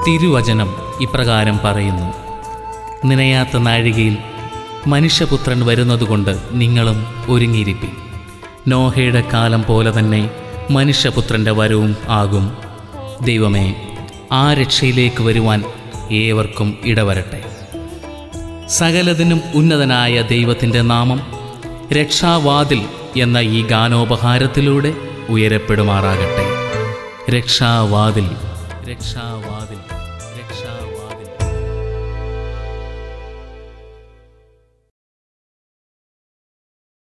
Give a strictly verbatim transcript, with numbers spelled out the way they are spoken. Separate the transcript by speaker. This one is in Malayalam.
Speaker 1: തിരുവചനം ഇപ്രകാരം പറയുന്നു: നനയാത്ത നാഴികയിൽ മനുഷ്യപുത്രൻ വരുന്നതുകൊണ്ട് നിങ്ങളും ഒരുങ്ങിയിരിപ്പിൻ. നോഹയുടെ കാലം പോലെ തന്നെ മനുഷ്യപുത്രൻ്റെ വരവും ആകും. ദൈവമേ, ആ രക്ഷയിലേക്ക് വരുവാൻ ഏവർക്കും ഇടവരട്ടെ. സകലതിനും ഉന്നതനായ ദൈവത്തിൻ്റെ നാമം രക്ഷാവാതിൽ എന്ന ഈ ഗാനോപഹാരത്തിലൂടെ ഉയരപ്പെടുമാറാകട്ടെ. രക്ഷാവാതിൽ, രക്ഷാവാതിൽ.